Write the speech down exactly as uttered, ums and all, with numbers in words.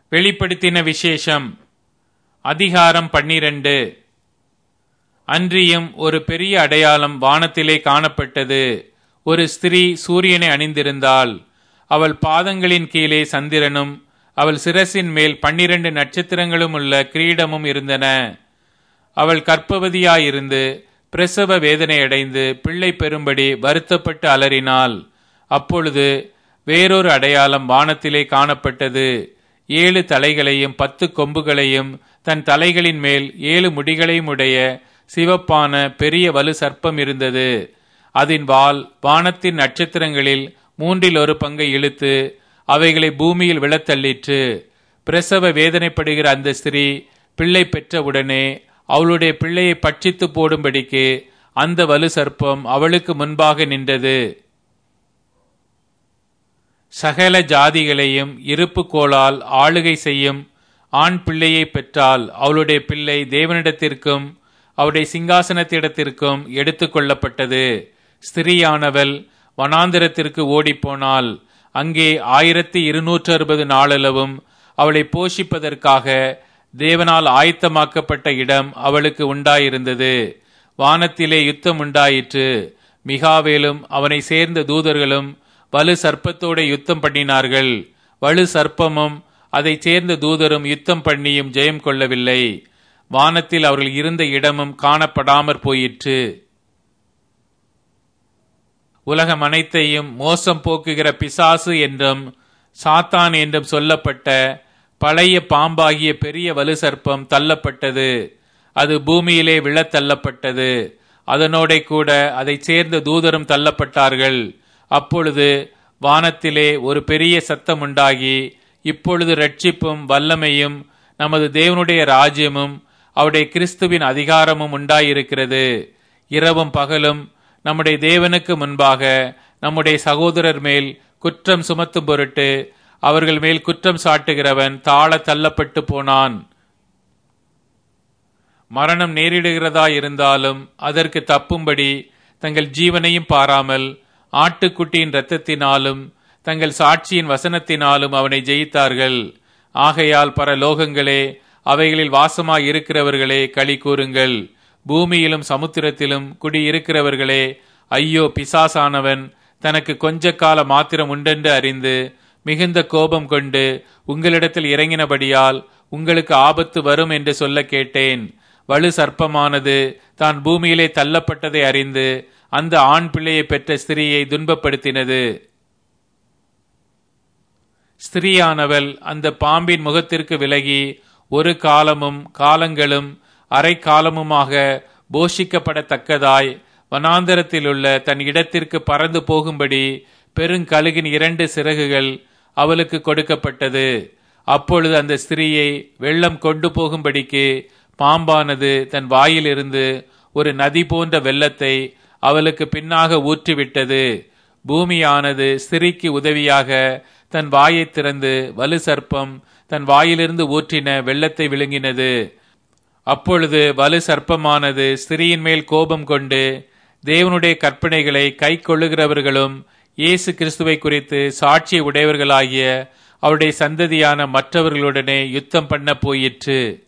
வெளிப்படுத்தின விசேஷம் அதிகாரம் பன்னிரண்டு. அன்றியும் ஒரு பெரிய அடையாளம் வானத்திலே காணப்பட்டது. ஒரு ஸ்திரீ சூரியனை அணிந்திருந்தாள். அவள் பாதங்களின் கீழே சந்திரனும் அவள் சிரசின் மேல் பன்னிரண்டு நட்சத்திரங்களும் உள்ள கிரீடமும் இருந்தன. அவள் கர்ப்பவதியாயிருந்து பிரசவ வேதனை அடைந்து பிள்ளை பெறும்படி வருத்தப்பட்டு அலறினாள். அப்பொழுது வேறொரு அடையாளம் வானத்திலே காணப்பட்டது. ஏழு தலைகளையும் பத்து கொம்புகளையும் தன் தலைகளின் மேல் ஏழு முடிகளையும் உடைய சிவப்பான பெரிய வலு சர்ப்பம் இருந்தது. அதன் வால் வானத்தின் நட்சத்திரங்களில் மூன்றில் ஒரு பங்கை இழுத்து அவைகளை பூமியில் விழத்தள்ளிற்று. பிரசவ வேதனைப்படுகிற அந்த ஸ்திரீ பிள்ளை பெற்றவுடனே அவளுடைய பிள்ளையை பட்சித்து போடும்படிக்கு அந்த வலு சர்ப்பம் அவளுக்கு முன்பாக நின்றது. சகல ஜாதிகளையும் இருப்பு கோலால் ஆளுகை செய்யும் ஆண் பிள்ளையை பெற்றால் அவளுடைய பிள்ளை தேவனிடத்திற்கும் அவருடைய சிங்காசனத்திடத்திற்கும் எடுத்து கொள்ளப்பட்டது. ஸ்திரீயானவள் வனாந்திரத்திற்கு ஓடிப்போனாள். அங்கே ஆயிரத்தி இருநூற்று அறுபது நாளளவும் அவளை போஷிப்பதற்காக தேவனால் ஆயத்தமாக்கப்பட்ட இடம் அவளுக்கு உண்டாயிருந்தது. வானத்திலே யுத்தம் உண்டாயிற்று. மிகாவேலும் அவனை சேர்ந்த தூதர்களும் வலு சர்ப்பத்தோட யுத்தம் பண்ணினார்கள். வலு சர்ப்பமும் அதை சேர்ந்த தூதரும் யுத்தம் பண்ணியும் ஜெயம் கொள்ளவில்லை. வானத்தில் அவர்கள் இருந்த இடமும் காணப்படாமற் போயிற்று. உலகம் அனைத்தையும் மோசம் போக்குகிற பிசாசு என்றும் சாத்தான் என்றும் சொல்லப்பட்ட பழைய பாம்பாகிய பெரிய வலு சர்ப்பம் தள்ளப்பட்டது. அது பூமியிலே விழத் தள்ளப்பட்டது. அதனோட கூட அதை சேர்ந்த தூதரும் தள்ளப்பட்டார்கள். அப்பொழுது வானத்திலே ஒரு பெரிய சத்தம் உண்டாகி, இப்பொழுது ரட்சிப்பும் வல்லமையும் நமது தேவனுடைய ராஜ்யமும் அவருடைய கிறிஸ்துவின் அதிகாரமும் உண்டாயிருக்கிறது. இரவும் பகலும் நம்முடைய தேவனுக்கு முன்பாக நம்முடைய சகோதரர் மேல் குற்றம் சுமத்தும் பொருட்டு அவர்கள் மேல் குற்றம் சாட்டுகிறவன் தாழ தள்ளப்பட்டு போனான். மரணம் நேரிடுகிறதா இருந்தாலும் அதற்கு தப்பும்படி தங்கள் ஜீவனையும் பாராமல் ஆட்டுக்குட்டியின் இரத்தத்தினாலும் தங்கள் சாட்சியின் வசனத்தினாலும் அவனை ஜெயித்தார்கள். ஆகையால் பரலோகங்களே, அவைகளில் வாசமாய் இருக்கிறவர்களே களி கூறுங்கள். பூமியிலும் சமுத்திரத்திலும் குடியிருக்கிறவர்களே, ஐயோ, பிசாசானவன் தனக்கு கொஞ்ச கால மாத்திரம் உண்டென்று அறிந்து மிகுந்த கோபம் கொண்டு உங்களிடத்தில் இறங்கினபடியால் உங்களுக்கு ஆபத்து வரும் என்று சொல்ல கேட்டேன். வலு சர்ப்பமானது தான் பூமியிலே தள்ளப்பட்டதை அறிந்து அந்த ஆண் பிள்ளையை பெற்ற ஸ்திரீயை துன்பப்படுத்தினது. ஸ்திரீயானவள் அந்த பாம்பின் முகத்திற்கு விலகி ஒரு காலமும் காலங்களும் அரை காலமுமாக போஷிக்கப்படத்தக்கதாய் வனாந்தரத்திலுள்ள தன் இடத்திற்கு பறந்து போகும்படி பெருங்கழுகின் இரண்டு சிறகுகள் அவளுக்கு கொடுக்கப்பட்டது. அப்பொழுது அந்த ஸ்திரீயை வெள்ளம் கொண்டு போகும்படிக்கு பாம்பானது தன் வாயிலிருந்து ஒரு நதி போன்ற வெள்ளத்தை அவளுக்கு பின்னாக ஊற்றிவிட்டது. பூமியானது ஸ்திரீக்கு உதவியாக தன் வாயை திறந்து வலு சர்ப்பம் தன் வாயிலிருந்து ஊற்றின வெள்ளத்தை விழுங்கினது. அப்பொழுது வலு சர்ப்பமானது ஸ்திரீயின் மேல் கோபம் கொண்டு தேவனுடைய கற்பனைகளை கை கொள்ளுகிறவர்களும் இயேசு கிறிஸ்துவை குறித்து சாட்சியை உடையவர்களாகிய அவருடைய சந்ததியான மற்றவர்களுடனே யுத்தம் பண்ண போயிற்று.